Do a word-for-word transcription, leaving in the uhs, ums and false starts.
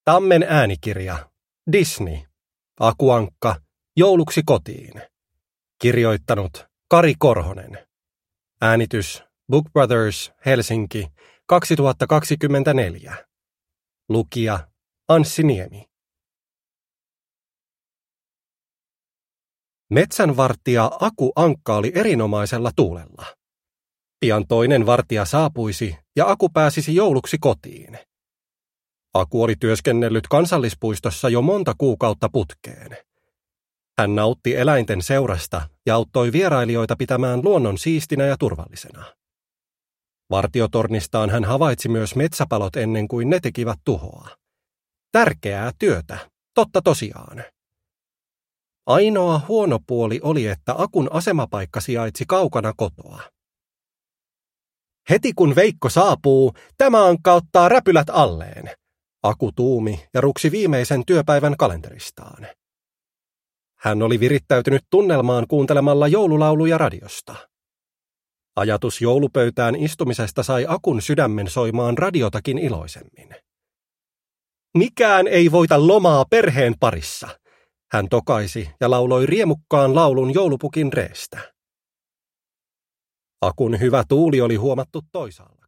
Tammen äänikirja. Disney. Aku Ankka. Jouluksi kotiin. Kirjoittanut Kari Korhonen. Äänitys Book Brothers, Helsinki, kaksituhattakaksikymmentäneljä. Lukija Anssi Niemi. Metsänvartija Aku Ankka oli erinomaisella tuulella. Pian toinen vartija saapuisi ja Aku pääsisi jouluksi kotiin. Aku oli työskennellyt kansallispuistossa jo monta kuukautta putkeen. Hän nautti eläinten seurasta ja auttoi vierailijoita pitämään luonnon siistinä ja turvallisena. Vartiotornistaan hän havaitsi myös metsäpalot ennen kuin ne tekivät tuhoa. Tärkeää työtä, totta tosiaan. Ainoa huono puoli oli, että Akun asemapaikka sijaitsi kaukana kotoa. Heti kun Veikko saapuu, tämä Ankka ottaa räpylät alleen. Aku tuumi ja ruksi viimeisen työpäivän kalenteristaan. Hän oli virittäytynyt tunnelmaan kuuntelemalla joululauluja radiosta. Ajatus joulupöytään istumisesta sai Akun sydämen soimaan radiotakin iloisemmin. Mikään ei voita lomaa perheen parissa. Hän tokaisi ja lauloi riemukkaan laulun joulupukin reestä. Akun hyvä tuuli oli huomattu toisaalla.